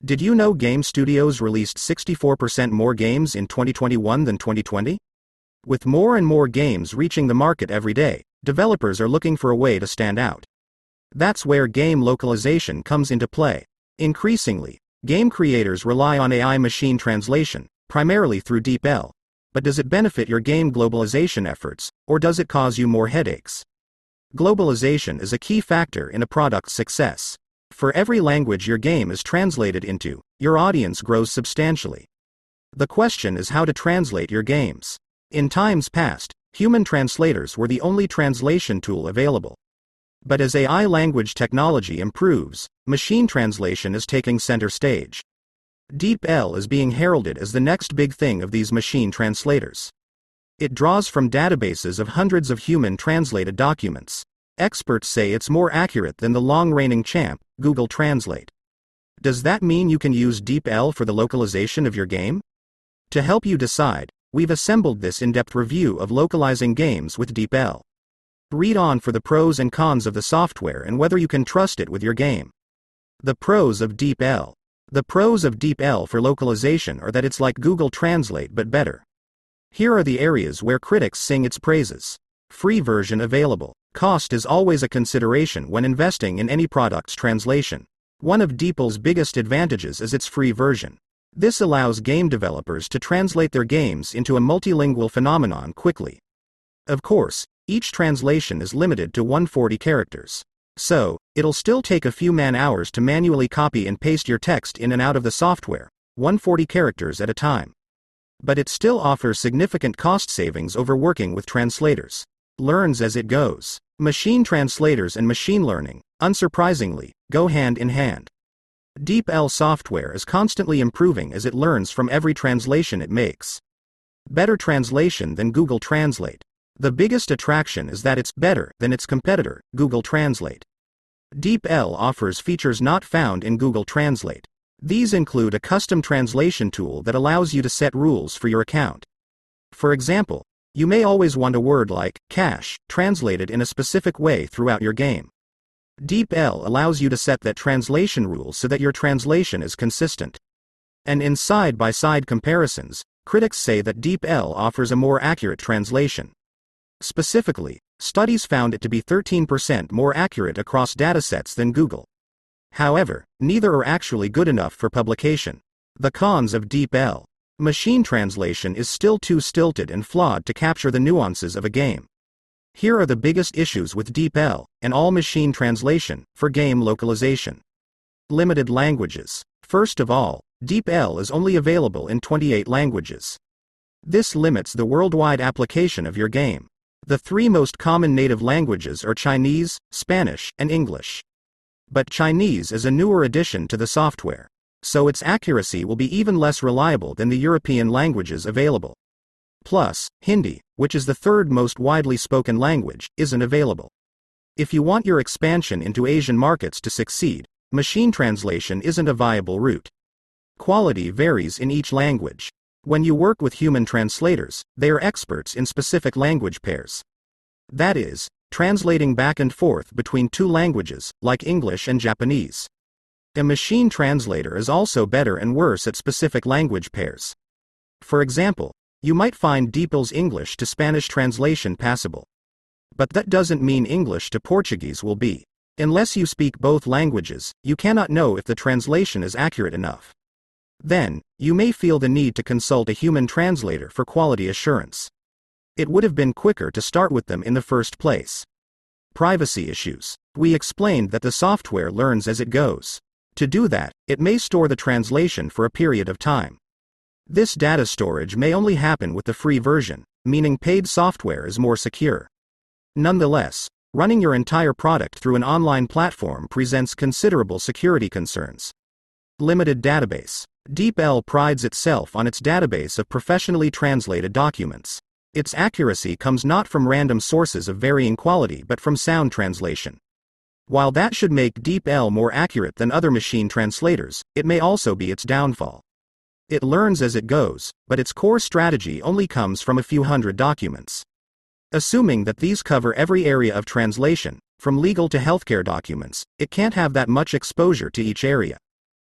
Did you know game studios released 64% more games in 2021 than 2020? With more and more games reaching the market every day, developers are looking for a way to stand out. That's where game localization comes into play. Increasingly, game creators rely on AI machine translation, primarily through DeepL. But does it benefit your game globalization efforts, or does it cause you more headaches? Globalization is a key factor in a product's success. For every language your game is translated into, your audience grows substantially. The question is how to translate your games. In times past, human translators were the only translation tool available. But as AI language technology improves, machine translation is taking center stage. DeepL is being heralded as the next big thing of these machine translators. It draws from databases of hundreds of human translated documents. Experts say it's more accurate than the long-reigning champ, Google Translate. Does that mean you can use DeepL for the localization of your game? To help you decide, we've assembled this in-depth review of localizing games with DeepL. Read on for the pros and cons of the software and whether you can trust it with your game. The pros of DeepL. The pros of DeepL for localization are that it's like Google Translate but better. Here are the areas where critics sing its praises. Free version available. Cost is always a consideration when investing in any product's translation. One of DeepL's biggest advantages is its free version. This allows game developers to translate their games into a multilingual phenomenon quickly. Of course, each translation is limited to 140 characters. So, it'll still take a few man-hours to manually copy and paste your text in and out of the software, 140 characters at a time. But it still offers significant cost savings over working with translators. Learns as it goes. Machine translators and machine learning, unsurprisingly, go hand in hand. DeepL software is constantly improving as it learns from every translation it makes. Better translation than Google Translate. The biggest attraction is that it's better than its competitor, Google Translate. DeepL offers features not found in Google Translate. These include a custom translation tool that allows you to set rules for your account. For example, you may always want a word like cash translated in a specific way throughout your game. DeepL allows you to set that translation rule so that your translation is consistent. And in side-by-side comparisons, critics say that DeepL offers a more accurate translation. Specifically, studies found it to be 13% more accurate across datasets than Google. However, neither are actually good enough for publication. The cons of DeepL. Machine translation is still too stilted and flawed to capture the nuances of a game. Here are the biggest issues with DeepL and all machine translation for game localization. Limited languages. First of all, DeepL is only available in 28 languages. This limits the worldwide application of your game. The three most common native languages are Chinese, Spanish, and English. But Chinese is a newer addition to the software, so its accuracy will be even less reliable than the European languages available. Plus, Hindi, which is the third most widely spoken language, isn't available. If you want your expansion into Asian markets to succeed, machine translation isn't a viable route. Quality varies in each language. When you work with human translators, they are experts in specific language pairs. That is, translating back and forth between two languages, like English and Japanese. A machine translator is also better and worse at specific language pairs. For example, you might find DeepL's English to Spanish translation passable. But that doesn't mean English to Portuguese will be. Unless you speak both languages, you cannot know if the translation is accurate enough. Then, you may feel the need to consult a human translator for quality assurance. It would have been quicker to start with them in the first place. Privacy issues. We explained that the software learns as it goes. To do that, it may store the translation for a period of time. This data storage may only happen with the free version, meaning paid software is more secure. Nonetheless, running your entire product through an online platform presents considerable security concerns. Limited database. DeepL prides itself on its database of professionally translated documents. Its accuracy comes not from random sources of varying quality but from sound translation. While that should make DeepL more accurate than other machine translators, it may also be its downfall. It learns as it goes, but its core strategy only comes from a few hundred documents. Assuming that these cover every area of translation, from legal to healthcare documents, it can't have that much exposure to each area.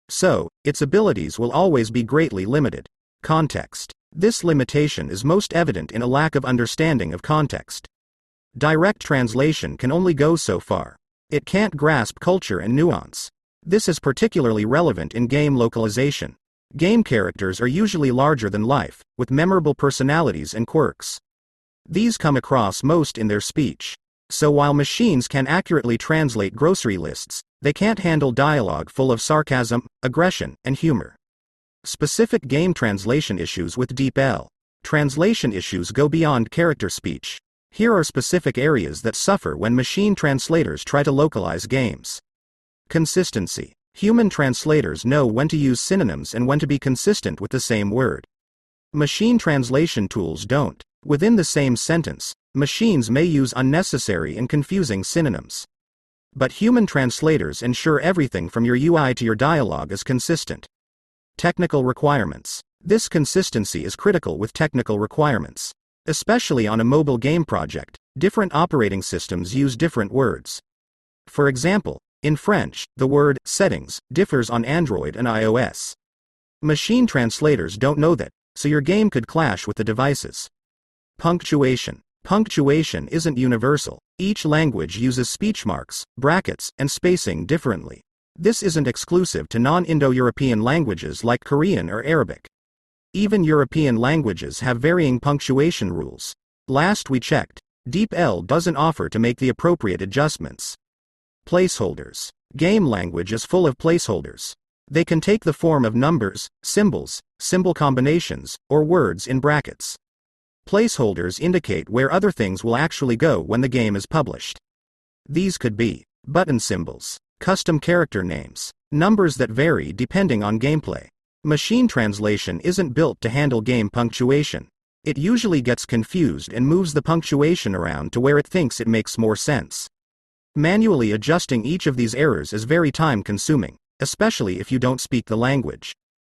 So, its abilities will always be greatly limited. Context. This limitation is most evident in a lack of understanding of context. Direct translation can only go so far. It can't grasp culture and nuance. This is particularly relevant in game localization. Game characters are usually larger than life, with memorable personalities and quirks. These come across most in their speech. So while machines can accurately translate grocery lists, they can't handle dialogue full of sarcasm, aggression, and humor. Specific game translation issues with DeepL. Translation issues go beyond character speech. Here are specific areas that suffer when machine translators try to localize games. Consistency. Human translators know when to use synonyms and when to be consistent with the same word. Machine translation tools don't. Within the same sentence, machines may use unnecessary and confusing synonyms. But human translators ensure everything from your UI to your dialogue is consistent. Technical requirements. This consistency is critical with technical requirements. Especially on a mobile game project, different operating systems use different words. For example, in French, the word settings differs on Android and iOS. Machine translators don't know that, so your game could clash with the devices. Punctuation. Punctuation isn't universal. Each language uses speech marks, brackets, and spacing differently. This isn't exclusive to non-Indo-European languages like Korean or Arabic. Even European languages have varying punctuation rules. Last we checked, DeepL doesn't offer to make the appropriate adjustments. Placeholders. Game language is full of placeholders. They can take the form of numbers, symbols, symbol combinations, or words in brackets. Placeholders indicate where other things will actually go when the game is published. These could be button symbols, custom character names, numbers that vary depending on gameplay. Machine translation isn't built to handle game punctuation. It usually gets confused and moves the punctuation around to where it thinks it makes more sense. Manually adjusting each of these errors is very time-consuming, especially if you don't speak the language.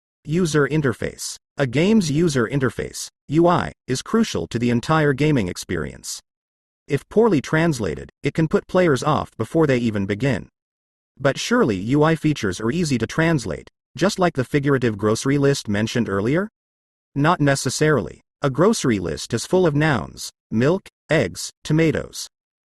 User interface. A game's user interface, UI, is crucial to the entire gaming experience. If poorly translated, it can put players off before they even begin. But surely UI features are easy to translate, just like the figurative grocery list mentioned earlier? Not necessarily. A grocery list is full of nouns, milk, eggs, tomatoes.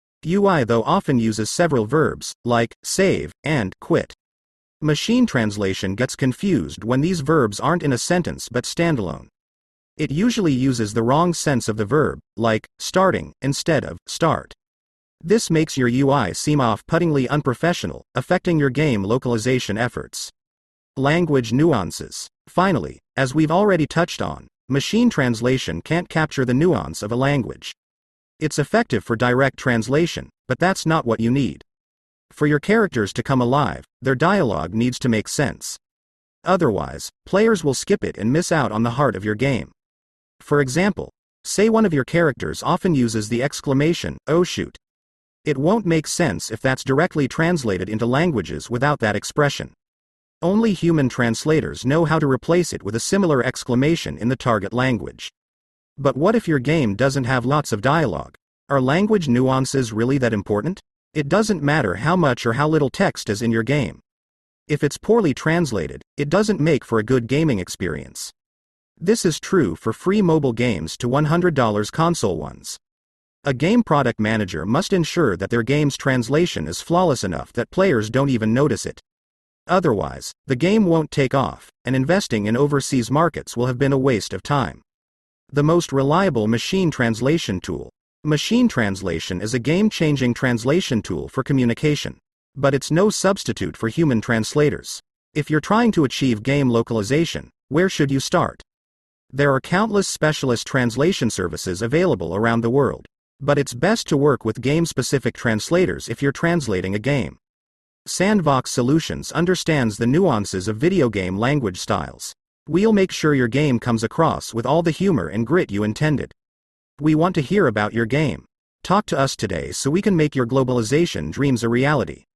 UI though often uses several verbs, like save and quit. Machine translation gets confused when these verbs aren't in a sentence but standalone. It usually uses the wrong sense of the verb, like starting, instead of start. This makes your UI seem off-puttingly unprofessional, affecting your game localization efforts. Language nuances. Finally, as we've already touched on, machine translation can't capture the nuance of a language. It's effective for direct translation, but that's not what you need. For your characters to come alive, their dialogue needs to make sense. Otherwise, players will skip it and miss out on the heart of your game. For example, say one of your characters often uses the exclamation, "Oh shoot." It won't make sense if that's directly translated into languages without that expression. Only human translators know how to replace it with a similar exclamation in the target language. But what if your game doesn't have lots of dialogue? Are language nuances really that important? It doesn't matter how much or how little text is in your game. If it's poorly translated, it doesn't make for a good gaming experience. This is true for free mobile games to $100 console ones. A game product manager must ensure that their game's translation is flawless enough that players don't even notice it. Otherwise, the game won't take off, and investing in overseas markets will have been a waste of time. The most reliable machine translation tool. Machine translation is a game-changing translation tool for communication. But it's no substitute for human translators. If you're trying to achieve game localization, where should you start? There are countless specialist translation services available around the world. But it's best to work with game-specific translators if you're translating a game. Sandvox Solutions understands the nuances of video game language styles. We'll make sure your game comes across with all the humor and grit you intended. We want to hear about your game. Talk to us today so we can make your globalization dreams a reality.